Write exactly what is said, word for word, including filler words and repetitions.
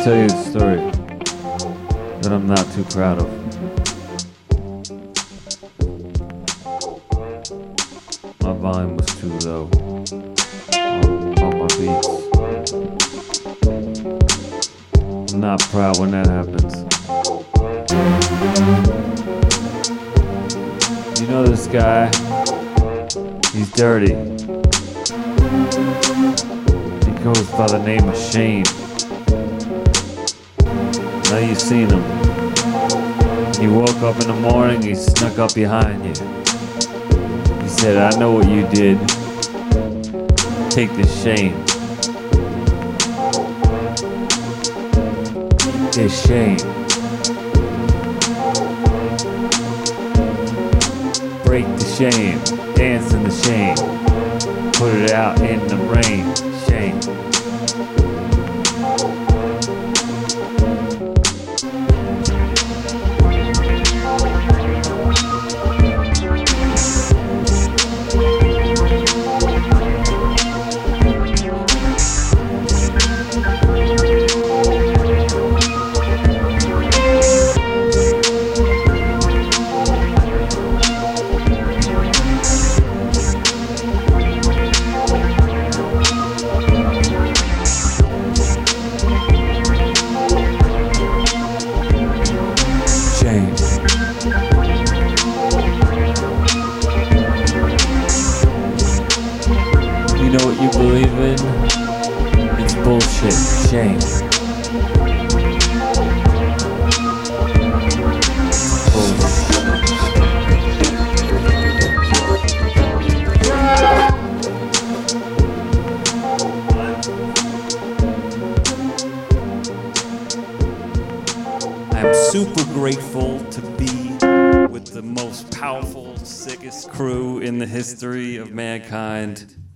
tell you a story that I'm not too proud of. My volume was too low on, on my beats. I'm not proud when that happens. You know this guy? He's dirty. He goes by the name of Shane. Now you've seen him. You woke up in the morning, he snuck up behind you. He said, I know what you did. Take this shame. This shame. Break the shame. Dance in the shame. Put it out in the rain. Shame. You know what you believe in? It's bullshit. Shame. I'm super grateful to be with the most powerful, sickest crew in the history of mankind.